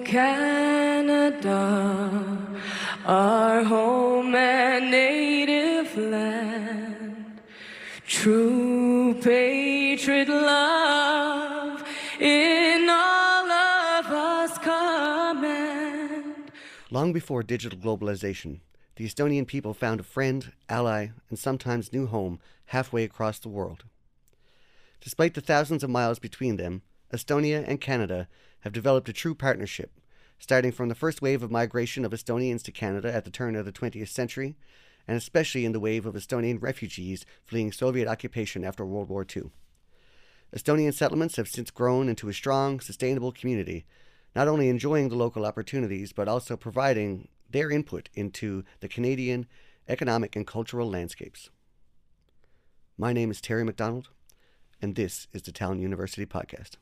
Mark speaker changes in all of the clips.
Speaker 1: Canada, our home and native land. True patriot love in all of us command.
Speaker 2: Long before digital globalization, the Estonian people found a friend, ally, and sometimes new home halfway across the world. Despite the thousands of miles between them, Estonia and Canada have developed a true partnership, starting from the first wave of migration of Estonians to Canada at the turn of the 20th century, and especially in the wave of Estonian refugees fleeing Soviet occupation after World War II. Estonian settlements have since grown into a strong, sustainable community, not only enjoying the local opportunities, but also providing their input into the Canadian economic and cultural landscapes. My name is Terry McDonald, and this is the Tallinn University Podcast.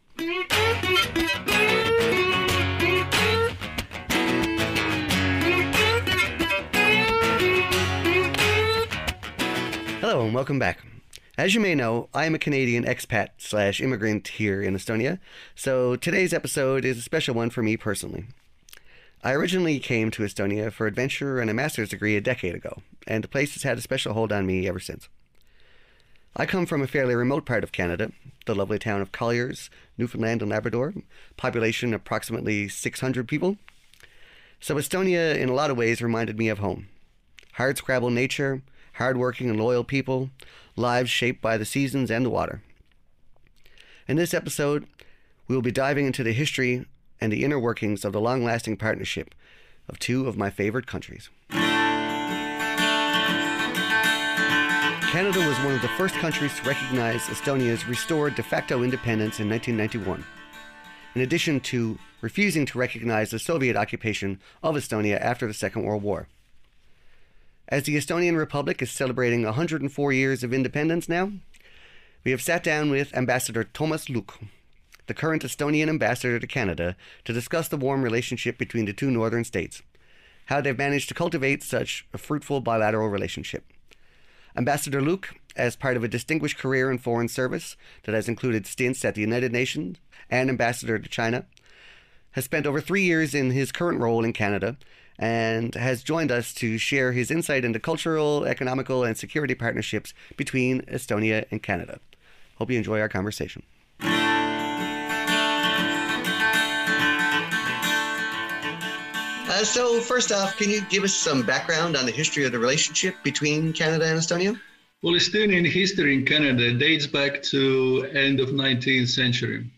Speaker 2: Hello and welcome back. As you may know, I am a Canadian expat / immigrant here in Estonia, so today's episode is a special one for me personally. I originally came to Estonia for adventure and a master's degree a decade ago, and the place has had a special hold on me ever since. I come from a fairly remote part of Canada, the lovely town of Colliers, Newfoundland and Labrador, population approximately 600 people. So Estonia in a lot of ways reminded me of home. Hardscrabble nature, hardworking and loyal people, lives shaped by the seasons and the water. In this episode, we will be diving into the history and the inner workings of the long-lasting partnership of two of my favorite countries. Canada was one of the first countries to recognize Estonia's restored de facto independence in 1991, in addition to refusing to recognize the Soviet occupation of Estonia after the Second World War. As the Estonian Republic is celebrating 104 years of independence now, we have sat down with Ambassador Toomas Luik, the current Estonian ambassador to Canada, to discuss the warm relationship between the two northern states, how they've managed to cultivate such a fruitful bilateral relationship. Ambassador Luik, as part of a distinguished career in foreign service that has included stints at the United Nations and ambassador to China, has spent over 3 years in his current role in Canada and has joined us to share his insight into cultural, economical, and security partnerships between Estonia and Canada. Hope you enjoy our conversation. So first off, can you give us some background on the history of the relationship between Canada and Estonia?
Speaker 3: Well, Estonian history in Canada dates back to end of 19th century.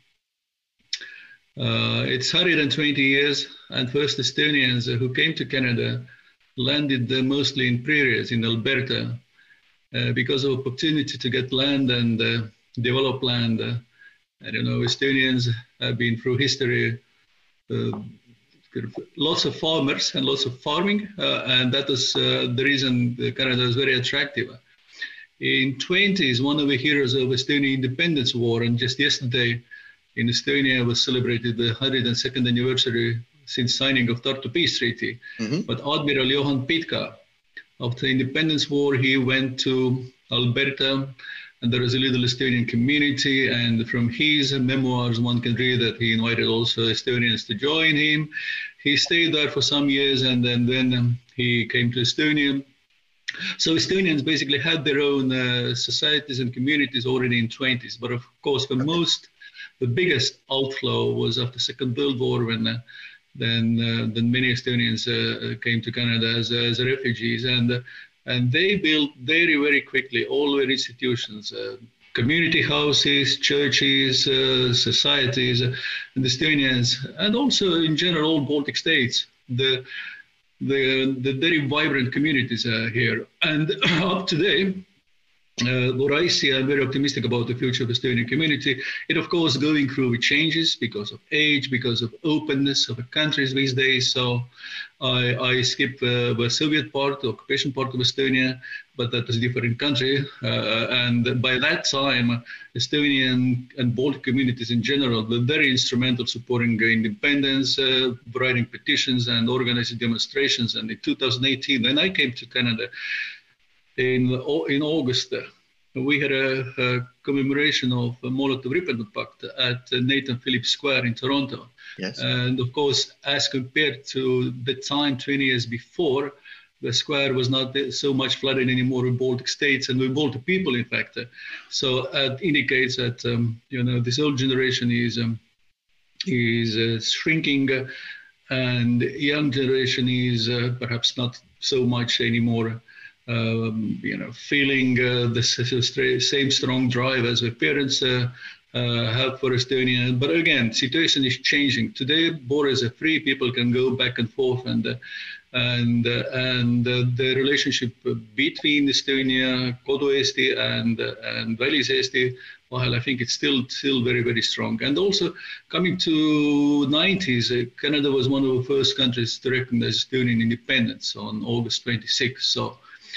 Speaker 3: It's 120 years, and first Estonians who came to Canada landed mostly in prairies in Alberta because of opportunity to get land and develop land. Estonians have been through history lots of farmers and lots of farming, and that was the reason Canada was very attractive. In 20s, one of the heroes of Estonian independence war, and just yesterday in Estonia was celebrated the 102nd anniversary since signing of Tartu Peace Treaty. But Admiral Johan Pitka, after the independence war, he went to Alberta, and there was a little Estonian community, and from his memoirs, one can read that he invited also Estonians to join him. He stayed there for some years, and then he came to Estonia. So Estonians basically had their own societies and communities already in 20s. But of course, the biggest outflow was after Second World War, when then many Estonians came to Canada as refugees, and they built very, very quickly all their institutions, community houses, churches, societies, and Estonians, and also in general all Baltic states, the very vibrant communities here. And up today, what I see, I'm very optimistic about the future of Estonian community. It, of course, going through changes because of age, because of openness of the countries these days. So I skip the Soviet part, the occupation part of Estonia, but that was a different country. And by that time, Estonian and Baltic communities in general were very instrumental supporting independence, writing petitions and organizing demonstrations. And in 2018, when I came to Canada, in August, we had a commemoration of Molotov-Ribbentrop Pact at Nathan Phillips Square in Toronto.
Speaker 2: Yes.
Speaker 3: And of course, as compared to the time 20 years before, the square was not so much flooded anymore with Baltic states and with Baltic people, in fact. So it indicates that this old generation is shrinking, and young generation is perhaps not so much anymore. Feeling the same strong drive as the parents have for Estonia. But again, situation is changing. Today, borders are free. People can go back and forth, and the relationship between Estonia, Kodu-Eesti, and Välis-Eesti, while I think it's still very, very strong. And also, coming to 90s, Canada was one of the first countries to recognize Estonian independence on August 26th. So,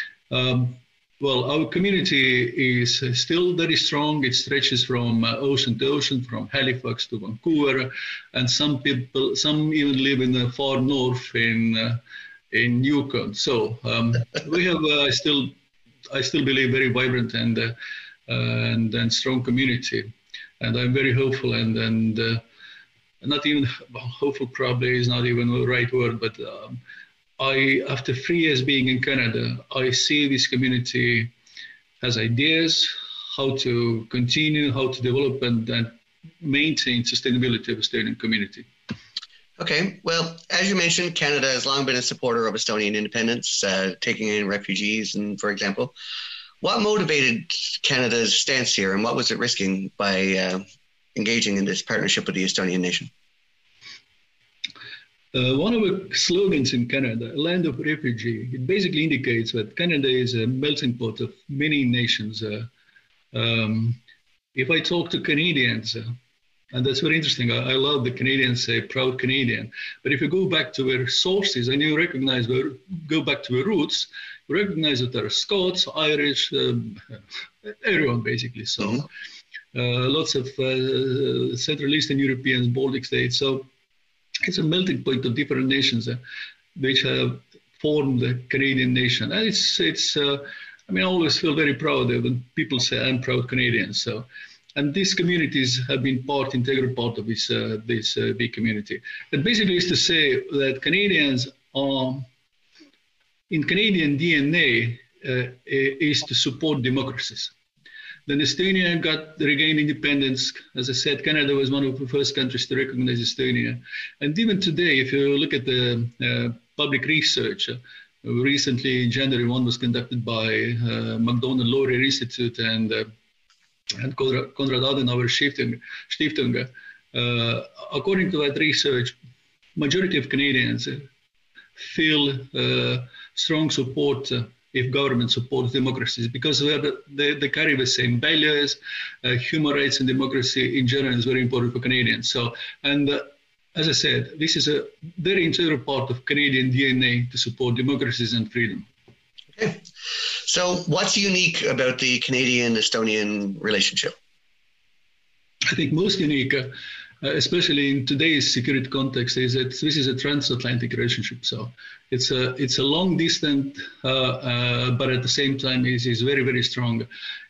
Speaker 3: our community is still very strong. It stretches from ocean to ocean, from Halifax to Vancouver, and some even live in the far north in Yukon. So we have I still believe very vibrant and strong community, and I'm very hopeful and not even hopeful. Probably is not even the right word, but. After 3 years being in Canada, I see this community has ideas how to continue, how to develop and maintain sustainability of Estonian community.
Speaker 2: Okay, well, as you mentioned, Canada has long been a supporter of Estonian independence, taking in refugees, and for example. What motivated Canada's stance here, and what was it risking by engaging in this partnership with the Estonian nation?
Speaker 3: One of the slogans in Canada, land of refugee, it basically indicates that Canada is a melting pot of many nations. If I talk to Canadians, and that's very interesting, I love the Canadians say proud Canadian, but if you go back to their sources and you go back to the roots, you recognize that there are Scots, Irish, everyone basically. So lots of Central Eastern Europeans, Baltic states. So it's a melting point of different nations which have formed the Canadian nation. And I always feel very proud when people say I'm proud Canadian. So, and these communities have been integral part of this big community. It basically is to say that Canadians are, in Canadian DNA, is to support democracies. Then Estonia regained independence. As I said, Canada was one of the first countries to recognize Estonia. And even today, if you look at the public research, recently in January, one was conducted by Macdonald-Laurier Institute and Konrad Adenauer Stiftung. According to that research, majority of Canadians feel strong support if government supports democracies, because they carry the same values. Human rights and democracy in general is very important for Canadians. So, and as I said, this is a very integral part of Canadian DNA to support democracies and freedom.
Speaker 2: Okay. So what's unique about the Canadian-Estonian relationship?
Speaker 3: I think most unique, especially in today's security context, is that this is a transatlantic relationship. So it's a long distance, but at the same time is very, very strong.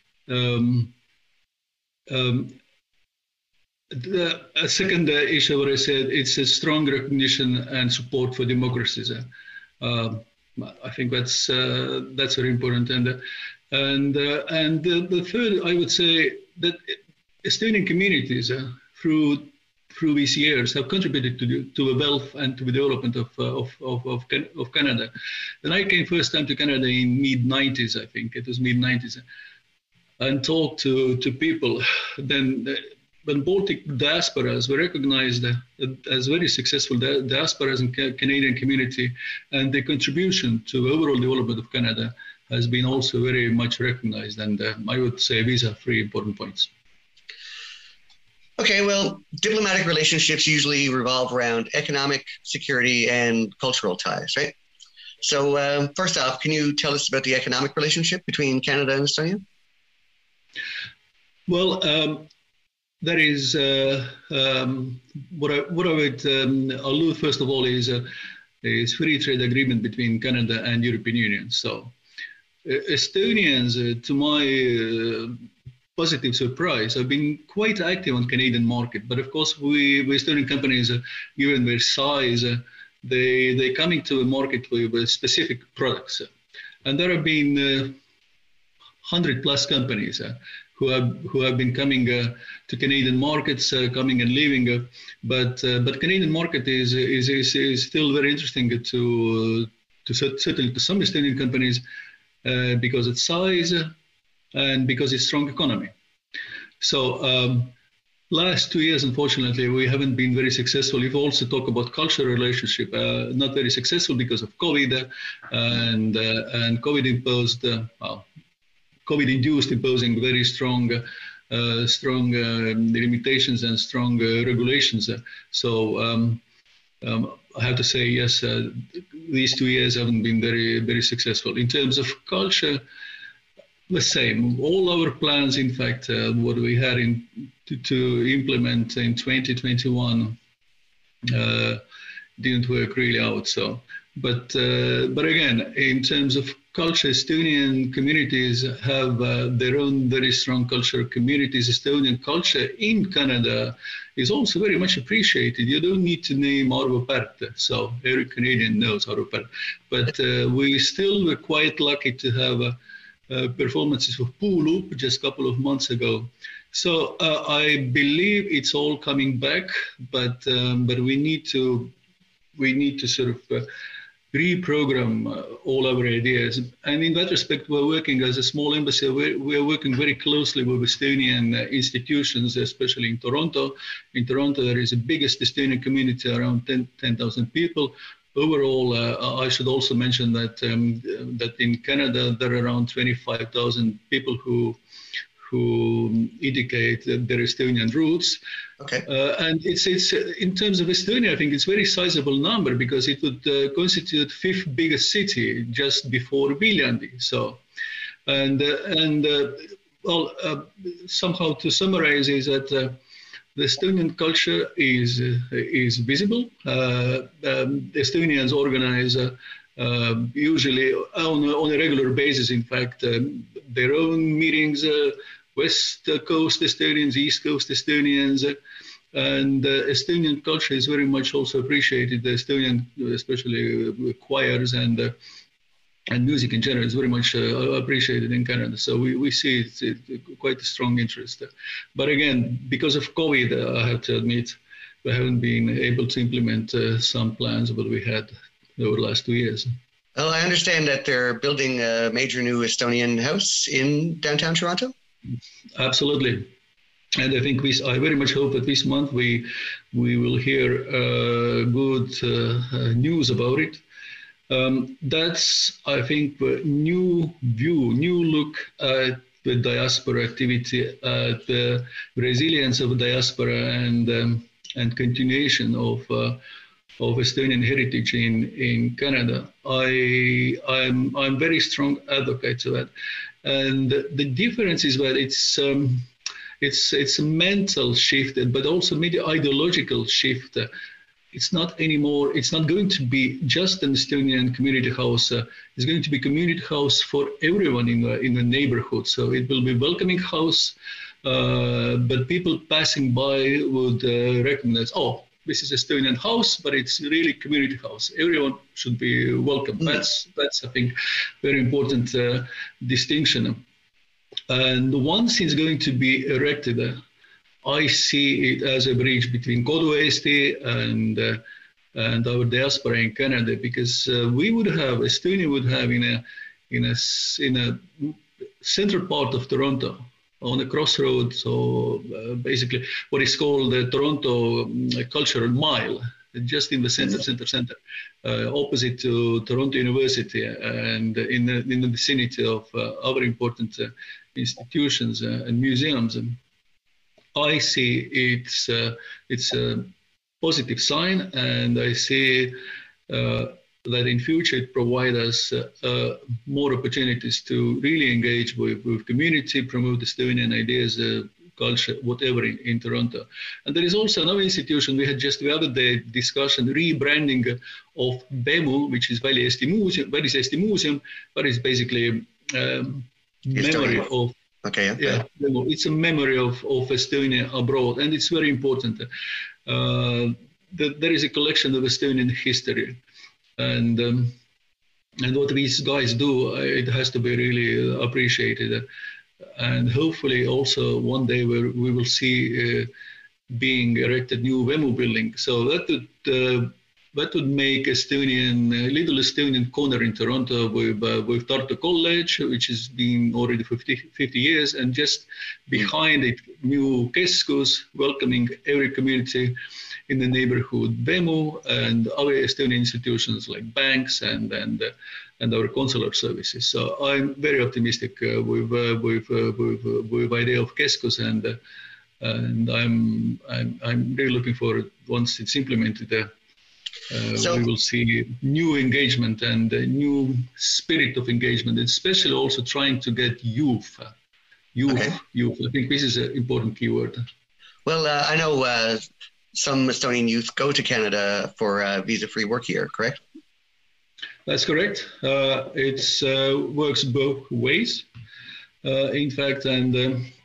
Speaker 3: A second issue where I said it's a strong recognition and support for democracies. I think that's very important. And the third, I would say that Estonian communities through these years have contributed to the wealth and to the development of Canada. When I came first time to Canada in mid-90s, I think it was mid-90s, and talked to people, then when Baltic diasporas were recognized as very successful diasporas in Canadian community, and the contribution to the overall development of Canada has been also very much recognized. And I would say these are three important points.
Speaker 2: Okay, well, diplomatic relationships usually revolve around economic, security, and cultural ties, right? So first off, can you tell us about the economic relationship between Canada and Estonia?
Speaker 3: Well, that is what I would allude first of all is free trade agreement between Canada and European Union. So Estonians, to my positive surprise, have been quite active on Canadian market. But of course, we Estonian companies, given their size, they coming to the market with specific products. And there have been 100+ companies who have been coming to Canadian markets, coming and leaving. But Canadian market is still very interesting to certainly to some Estonian companies because it's size and because it's strong economy. So last 2 years, unfortunately, we haven't been very successful. If we also talk about cultural relationship, not very successful because of COVID and COVID imposed, COVID-induced imposing very strong limitations and strong regulations. So I have to say, yes, these 2 years haven't been very successful. In terms of culture, the same. All our plans, in fact, what we had to implement in 2021 didn't work really out. So, but again, in terms of culture, Estonian communities have their own very strong cultural communities. Estonian culture in Canada is also very much appreciated. You don't need to name Arvo Pärt, so every Canadian knows Arvo Pärt. But we still were quite lucky to have performances of Puuluup just a couple of months ago. So I believe it's all coming back, but we need to sort of reprogram all our ideas. And in that respect, we're working as a small embassy. We're working very closely with Estonian institutions, especially in Toronto. In Toronto, there is the biggest Estonian community, around 10,000 people. Overall, I should also mention that that in Canada, there are around 25,000 people who indicate their Estonian roots.
Speaker 2: Okay.
Speaker 3: And it's in terms of Estonia, I think it's a very sizable number because it would constitute 5th biggest city just before Viljandi. So, somehow to summarize is that the Estonian culture is visible. Estonians organize usually on a regular basis, in fact, their own meetings. West Coast Estonians, East Coast Estonians, and Estonian culture is very much also appreciated. The Estonian, especially choirs and music in general, is very much appreciated in Canada. So we see it's quite a strong interest. But again, because of COVID, I have to admit, we haven't been able to implement some plans that we had over the last 2 years.
Speaker 2: Well, I understand that they're building a major new Estonian house in downtown Toronto.
Speaker 3: Absolutely. And I think I very much hope that this month we will hear good news about it. That's, I think, a new look at the diaspora activity, at the resilience of diaspora and continuation of Estonian heritage in Canada. I'm very strong advocate to that. And the difference is that it's a mental shift, but also maybe ideological shift. It's not going to be just an Estonian community house. It's going to be community house for everyone in the neighborhood. So it will be welcoming house, but people passing by would recognize, oh, this is Estonian house, but it's really community house. Everyone should be welcome. That's I think, very important distinction. And once it's going to be erected, I see it as a bridge between Kodu Eesti and our diaspora in Canada, because Estonia would have in a central part of Toronto, on a crossroad, so basically what is called the Toronto Cultural Mile, just in the center, opposite to Toronto University and in the vicinity of other important institutions and museums. I see it's a positive sign, and I see that in future it provides us more opportunities to really engage with community, promote Estonian ideas, culture, whatever in Toronto. And there is also another institution. We had just the other day discussion, rebranding of BEMU, which is Välis-Eesti Museum, but it's basically memory of.
Speaker 2: Okay.
Speaker 3: Yeah, it's a memory of Estonia abroad, and it's very important. There is a collection of Estonian history, and what these guys do, it has to be really appreciated. And hopefully also one day we will see being erected new Vemu building. So that would make little Estonian corner in Toronto with Tartu College, which has been already 50 years, and just behind it, new Keskus, welcoming every community in the neighborhood, Vemu, and other Estonian institutions like banks and our consular services. So I'm very optimistic with idea of Keskus, and I'm really looking forward once it's implemented. We will see new engagement and a new spirit of engagement, especially also trying to get youth. Okay. Youth. I think this is an important keyword.
Speaker 2: Well, I know some Estonian youth go to Canada for visa-free work here, correct?
Speaker 3: That's correct. It works both ways, in fact, and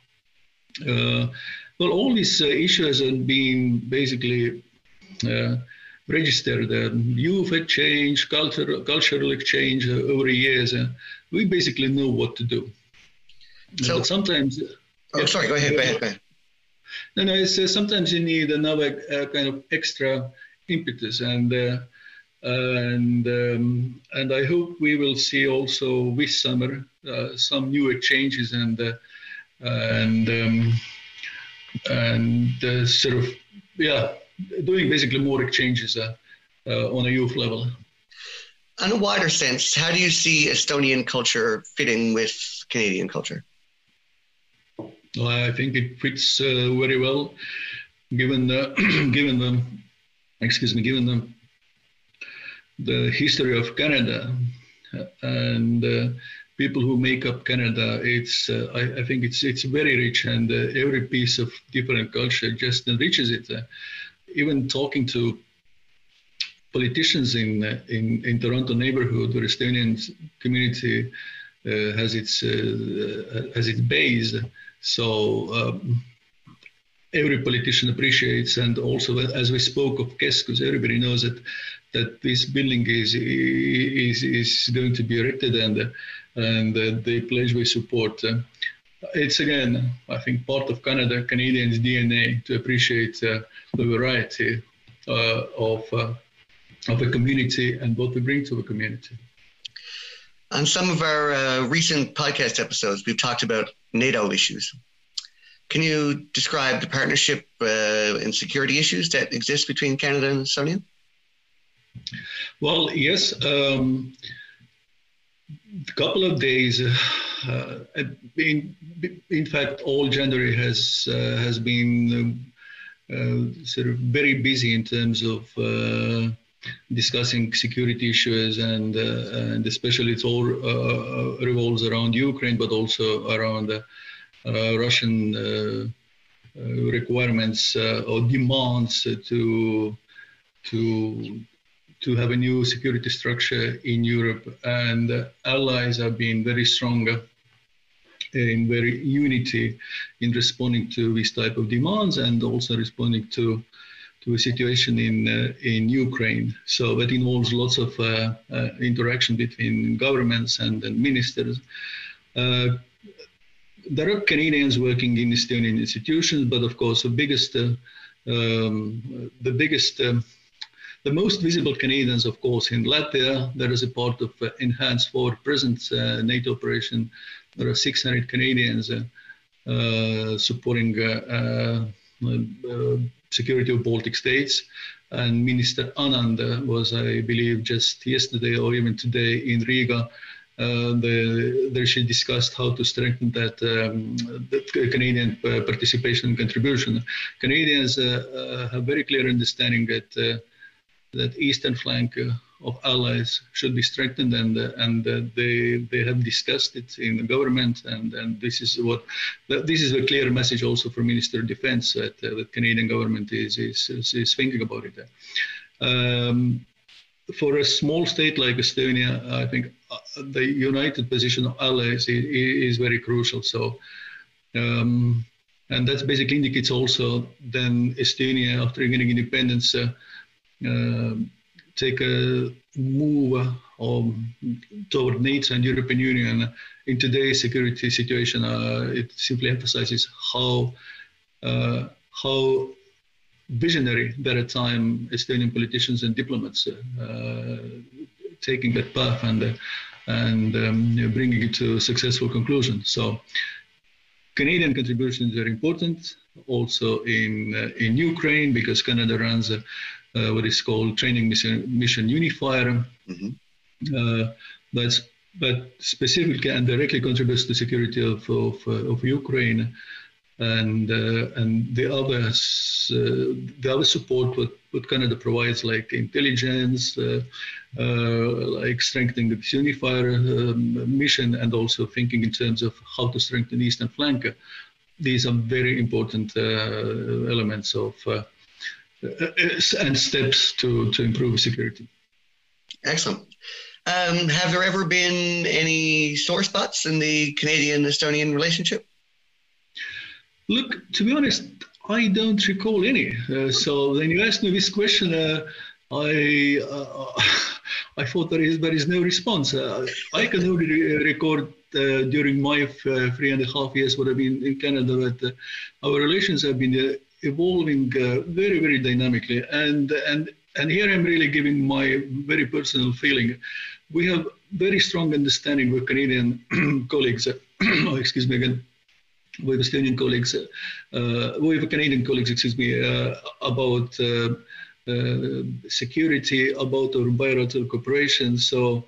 Speaker 3: all these issues have been basically registered. Youth exchange, cultural exchange over the years. We basically know what to do. So but sometimes.
Speaker 2: Sorry. Go ahead.
Speaker 3: No. It's sometimes you need another kind of extra impetus, and I hope we will see also this summer some new exchanges and sort of doing basically more exchanges on a youth level.
Speaker 2: On a wider sense, how do you see Estonian culture fitting with Canadian culture?
Speaker 3: Well, I think it fits very well, given the history of Canada and people who make up Canada. I think it's very rich, and every piece of different culture just enriches it. Even talking to politicians in Toronto neighborhood, where Estonian community has its base. So every politician appreciates, and also as we spoke of Keskus, everybody knows that this building is going to be erected, and they pledge their support. It's again, I think, part of Canadians' DNA to appreciate the variety of a community and what we bring to the community.
Speaker 2: On some of our recent podcast episodes, we've talked about NATO issues. Can you describe the partnership and security issues that exist between Canada and Estonia?
Speaker 3: Well, yes. A couple of days. In fact, all January has been sort of very busy in terms of discussing security issues, and especially it all revolves around Ukraine, but also around Russian requirements or demands to have a new security structure in Europe. And allies have been very strong in very unity in responding to this type of demands, and also responding to a situation in Ukraine. So that involves lots of interaction between governments and ministers. There are Canadians working in Estonian institutions, but of course the most visible Canadians, of course, in Latvia. There is a part of enhanced forward presence NATO operation. There are 600 Canadians supporting security of Baltic states. And Minister Anand was, I believe, just yesterday or even today in Riga. There she discussed how to strengthen that Canadian participation and contribution. Canadians have very clear understanding that eastern flank of allies should be strengthened, and they have discussed it in the government, and this is a clear message also for Minister of Defense that the Canadian government is thinking about it. For a small state like Estonia, I think the united position of allies is very crucial. So, and that basically indicates also then Estonia, after gaining independence, take a move toward NATO and European Union. In today's security situation, it simply emphasizes how visionary that at time Estonian politicians and diplomats taking that path and bringing it to a successful conclusion. So Canadian contribution is very important also in Ukraine, because Canada runs what is called Training Mission Unifier. But specifically and directly contributes to security of Ukraine, and the other support what Canada provides, like intelligence, like strengthening the Unifier mission, and also thinking in terms of how to strengthen the eastern flank. These are very important elements of and steps to improve security.
Speaker 2: Excellent. Have there ever been any sore spots in the Canadian-Estonian relationship?
Speaker 3: Look, to be honest, I don't recall any. So when you asked me this question, I thought there is no response. I can only record during my 3.5 years what I've been in Canada that our relations have been evolving very, very dynamically. And here I'm really giving my very personal feeling. We have very strong understanding with Canadian colleagues. Excuse me again. With Estonian colleagues, with Canadian colleagues, about security, about our bilateral cooperation. So,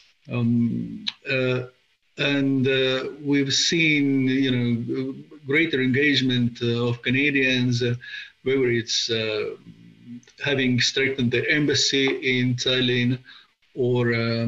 Speaker 3: we've seen, greater engagement of Canadians, whether it's having strengthened the embassy in Tallinn, or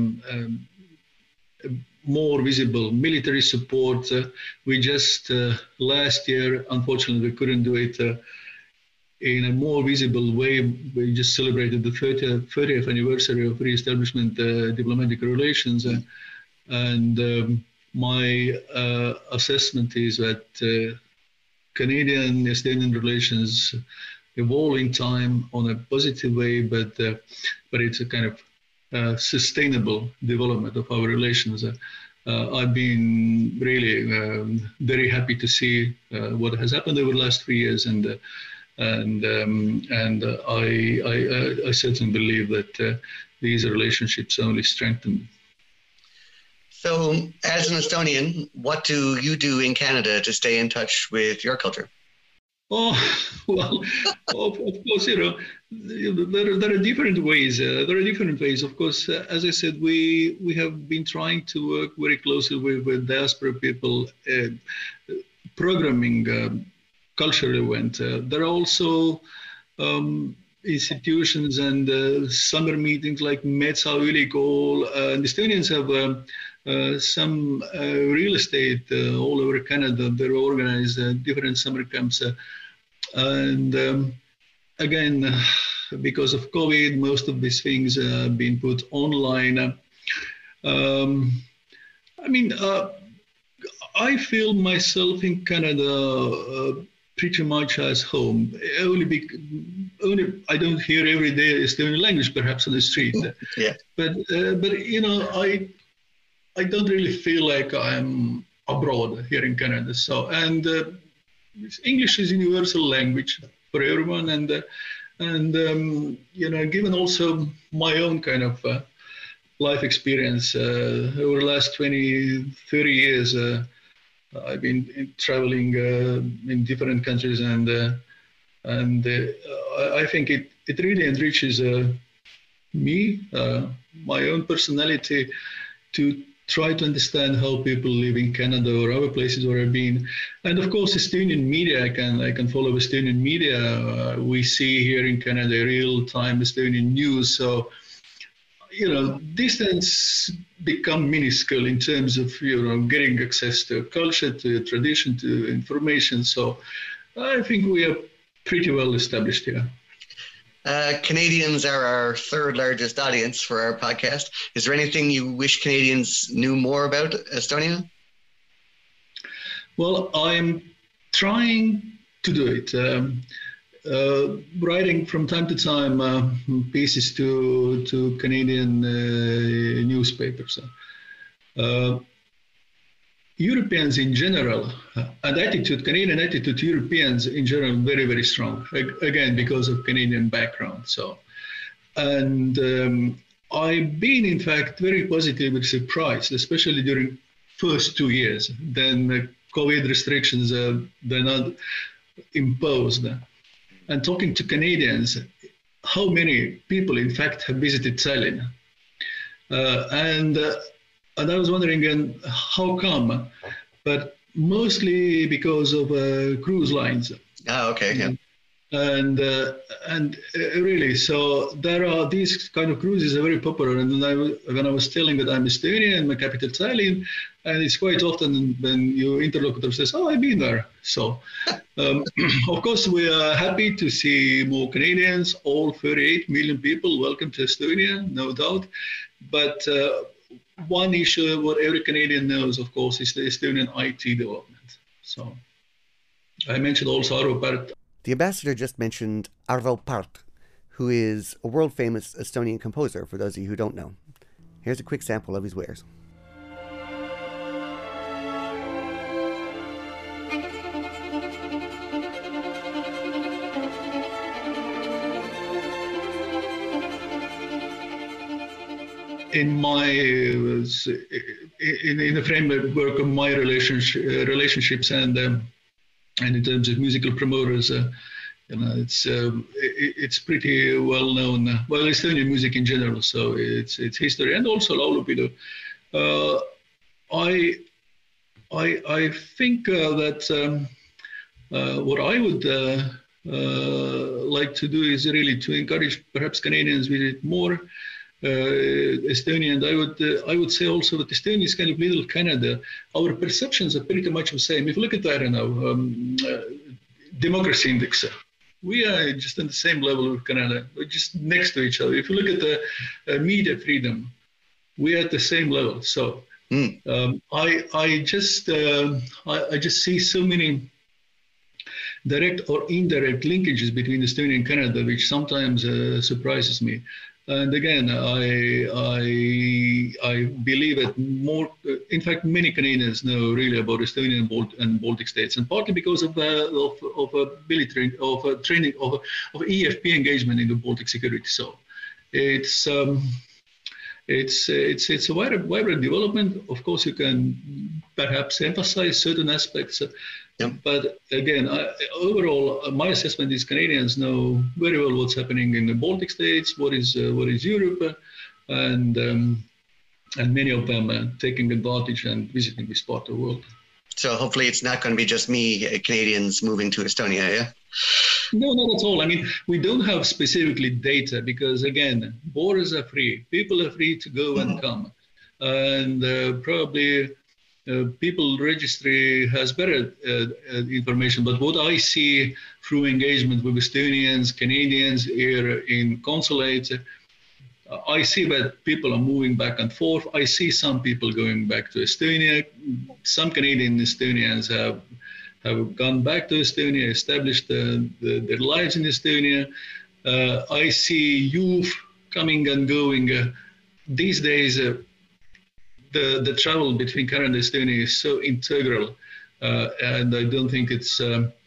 Speaker 3: more visible military support. We just last year, unfortunately, we couldn't do it in a more visible way. We just celebrated the 30th anniversary of re-establishment diplomatic relations, and my assessment is that Canadian-Estonian relations evolve in time on a positive way, but it's a kind of sustainable development of our relations. I've been really very happy to see what has happened over the last 3 years, and I certainly believe that these relationships only strengthen.
Speaker 2: So, as an Estonian, what do you do in Canada to stay in touch with your culture?
Speaker 3: Oh, well, of course, there are different ways. There are different ways. Of course, as I said, we have been trying to work very closely with diaspora people, programming cultural event. There are also institutions and summer meetings like Metsa Ülikool. And Estonians have some real estate all over Canada. They're organized different summer camps. And again, because of COVID, most of these things have been put online. I feel myself in Canada pretty much as home. Only I don't hear every day Estonian language, perhaps on the street.
Speaker 2: Yeah.
Speaker 3: But I don't really feel like I'm abroad here in Canada. So, and English is a universal language for everyone, and given also my own kind of life experience over the last 20, 30 years, I've been traveling in different countries, and I think it really enriches me, my own personality, to try to understand how people live in Canada or other places where I've been. And of course, Estonian media, I can follow Estonian media. We see here in Canada real-time Estonian news. So, distance become minuscule in terms of, getting access to culture, to tradition, to information. So I think we are pretty well established here.
Speaker 2: Canadians are our third largest audience for our podcast. Is there anything you wish Canadians knew more about Estonia?
Speaker 3: Well, I'm trying to do it. Writing from time to time pieces to Canadian newspapers. Europeans in general, Canadian attitude to Europeans in general, very, very strong. Again, because of Canadian background. So, and I've been, in fact, very positively surprised, especially during first 2 years. Then COVID restrictions they're not imposed. And talking to Canadians, how many people, in fact, have visited Tallinn? And I was wondering again, how come? But mostly because of cruise lines.
Speaker 2: Oh, okay. Yeah.
Speaker 3: And really, so there are these kind of cruises are very popular. And when I was telling that I'm Estonian, my capital Tallinn, and it's quite often when your interlocutor says, "Oh, I've been there." So, of course, we are happy to see more Canadians. All 38 million people, welcome to Estonia, no doubt. But one issue what every Canadian knows, of course, is the Estonian IT development. So, I mentioned also Arvo Pärt.
Speaker 2: The ambassador just mentioned Arvo Pärt, who is a world-famous Estonian composer, for those of you who don't know. Here's a quick sample of his wares.
Speaker 3: In the framework of my relationships and in terms of musical promoters, it's pretty well known. Well, Estonian music in general, so it's history and also laulupidu. I think that what I would like to do is really to encourage perhaps Canadians visit more Estonia, and I would say also that Estonia is kind of little Canada. Our perceptions are pretty much the same. If you look at, I don't know, democracy index, we are just on the same level with Canada. We're just next to each other. If you look at the media freedom, we are at the same level. So I just see so many direct or indirect linkages between Estonia and Canada, which sometimes surprises me. And again, I believe that more, in fact, many Canadians know really about Estonia and Baltic states, and partly because of military, training, of EFP engagement in the Baltic security. So it's a vibrant development. Of course, you can perhaps emphasize certain aspects. Yep. But again, overall, my assessment is Canadians know very well what's happening in the Baltic states, what is Europe, and many of them are taking advantage and visiting this part of the world.
Speaker 2: So hopefully it's not going to be just me, Canadians moving to Estonia, yeah?
Speaker 3: No, not at all. I mean, we don't have specifically data because, again, borders are free. People are free to go and come. And probably people registry has better information. But what I see through engagement with Estonians, Canadians here in consulates, I see that people are moving back and forth. I see some people going back to Estonia. Some Canadian Estonians have gone back to Estonia, established their lives in Estonia. I see youth coming and going. These days, the travel between Canada and Estonia is so integral, and I don't think it's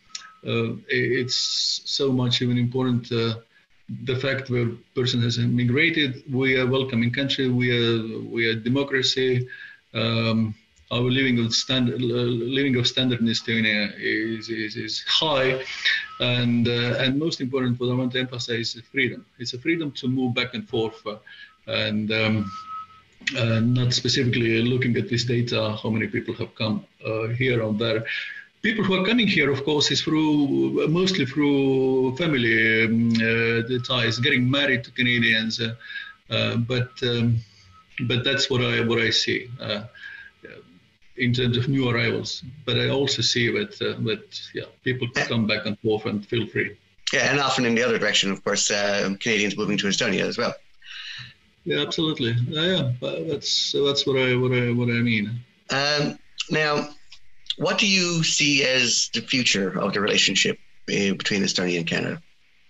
Speaker 3: so much even important. The fact where a person has migrated, we are a welcoming country. We are democracy. Our living of standard in Estonia is high, and most important, what I want to emphasize is freedom. It's a freedom to move back and forth, and not specifically looking at this data, how many people have come here or there. People who are coming here, of course, is mostly through family ties, getting married to Canadians, but that's what I see in terms of new arrivals. But I also see that people come back and forth and feel free.
Speaker 2: Yeah, and often in the other direction, of course, Canadians moving to Estonia as well.
Speaker 3: Yeah, absolutely. Yeah, that's what I mean.
Speaker 2: Now, what do you see as the future of the relationship between Estonia and Canada?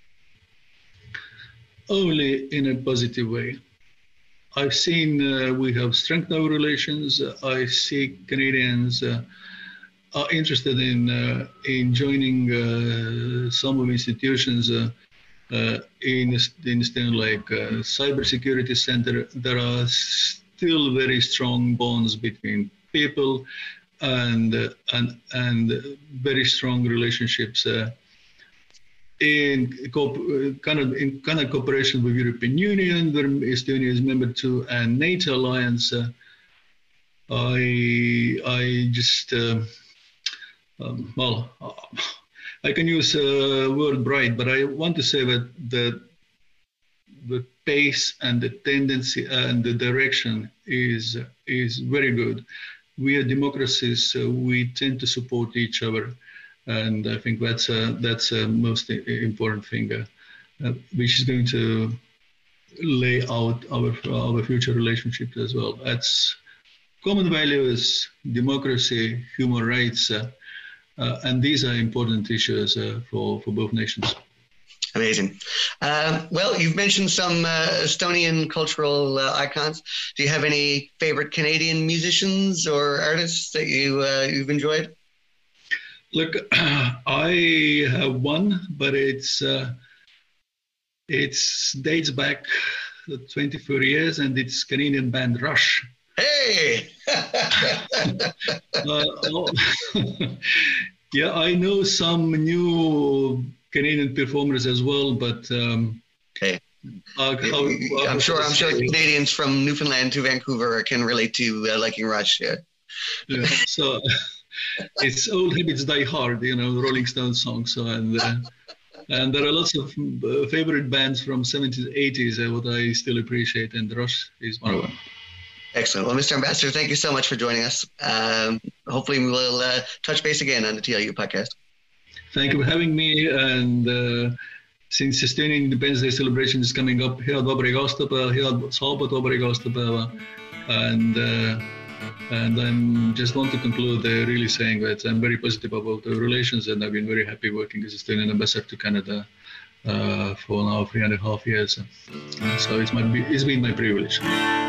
Speaker 3: Only in a positive way. I've seen we have strengthened our relations. I see Canadians are interested in joining some of institutions in Estonia, like cybersecurity center. There are still very strong bonds between people, and very strong relationships in kind of cooperation with European Union, where Estonia is member to, and NATO alliance. I just I can use word bright, but I want to say that the pace and the tendency and the direction is very good. We are democracies, so we tend to support each other, and I think that's a most important thing, which is going to lay out our future relationships as well. That's common values, democracy, human rights, and these are important issues for both nations.
Speaker 2: Amazing. Well, you've mentioned some Estonian cultural icons. Do you have any favorite Canadian musicians or artists that you've enjoyed?
Speaker 3: Look, I have one, but it dates back 24 years, and it's Canadian band Rush.
Speaker 2: Hey!
Speaker 3: Yeah, I know some new Canadian performers as well, but
Speaker 2: okay. I'm sure Canadians from Newfoundland to Vancouver can relate to liking Rush. Yeah.
Speaker 3: Yeah. So it's old habits die hard, Rolling Stones songs. So and there are lots of favorite bands from 70s, 80s what I still appreciate, and Rush is one of them.
Speaker 2: Excellent. Well, Mr. Ambassador, thank you so much for joining us. Hopefully we will touch base again on the TLU podcast.
Speaker 3: Thank you for having me. And since Estonian Independence Day celebration is coming up, head vabariigi aastapäeva, head saabat vabariigi aastapäeva. And I just want to conclude really saying that I'm very positive about the relations, and I've been very happy working as Estonian ambassador to Canada for now 3.5 years. So it's been my privilege.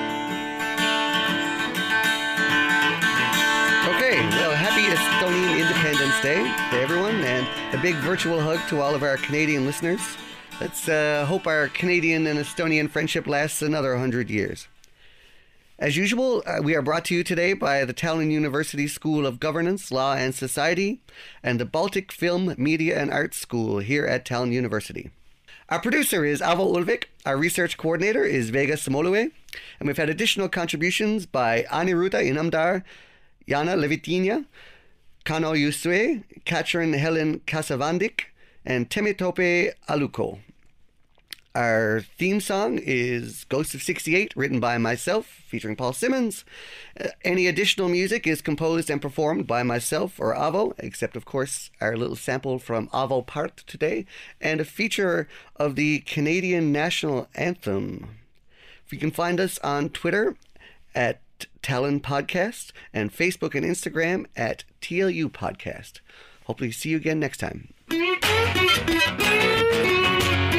Speaker 2: Well, happy Estonian Independence Day to everyone, and a big virtual hug to all of our Canadian listeners. Let's hope our Canadian and Estonian friendship lasts another 100 years. As usual, we are brought to you today by the Tallinn University School of Governance, Law and Society, and the Baltic Film, Media and Arts School here at Tallinn University. Our producer is Avo Ulvik, our research coordinator is Vega Samolue, and we've had additional contributions by Aniruta Inamdar, Jana Levitinia, Kano Yusue, Katrin Helen Kasavandik, and Temitope Aluko. Our theme song is Ghost of 68, written by myself, featuring Paul Simmons. Any additional music is composed and performed by myself or Avo, except, of course, our little sample from Avo Part today, and a feature of the Canadian National Anthem. You can find us on Twitter at Tallinn Podcast and Facebook and Instagram at TLU Podcast. Hopefully see you again next time.